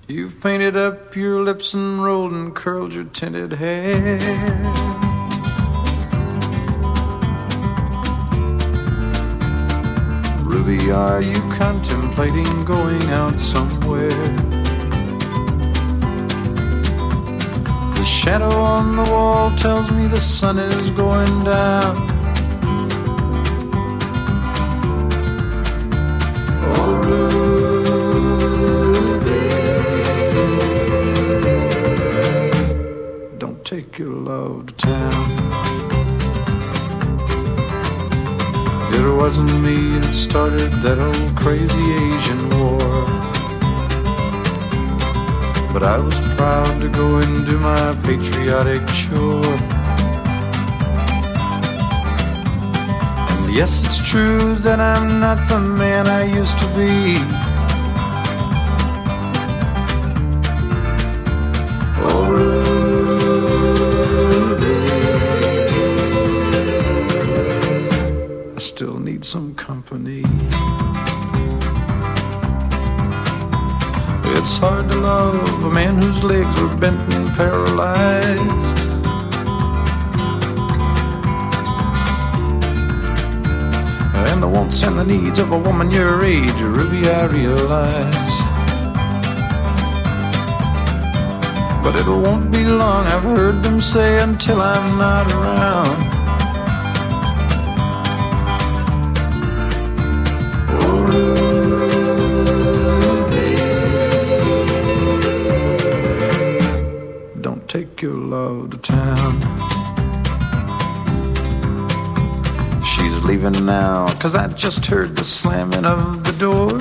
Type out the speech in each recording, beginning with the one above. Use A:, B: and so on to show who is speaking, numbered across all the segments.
A: You've painted up your lips and rolled and curled your tinted hair. Ruby, are you contemplating going out somewhere? The shadow on the wall tells me the sun is going down. Oh, Ruby, don't take your love to town. It wasn't me that started that old crazy Asian war, but I was proud to go and do my patriotic chore. And yes, it's true that I'm not the man I used to be. Oh, Ruby, I still need some company. It's hard to love a man whose legs are bent and paralyzed. And the wants and the needs of a woman your age, Ruby, I realize. But it won't be long, I've heard them say, until I'm not around. Oh, don't take your love to town. She's leaving now, 'cause I just heard the slamming of the door.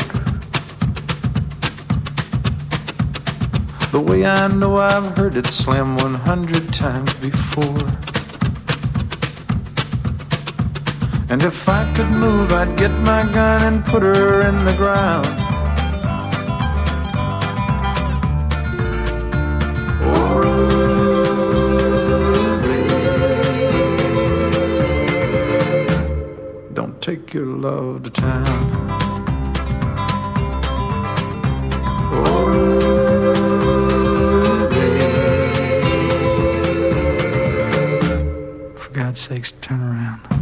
A: The way I know I've heard it slam 100 times before. And if I could move, I'd get my gun and put her in the ground. Oh, Ruby, don't take your love to town. Oh, Ruby, for God's sakes, turn around.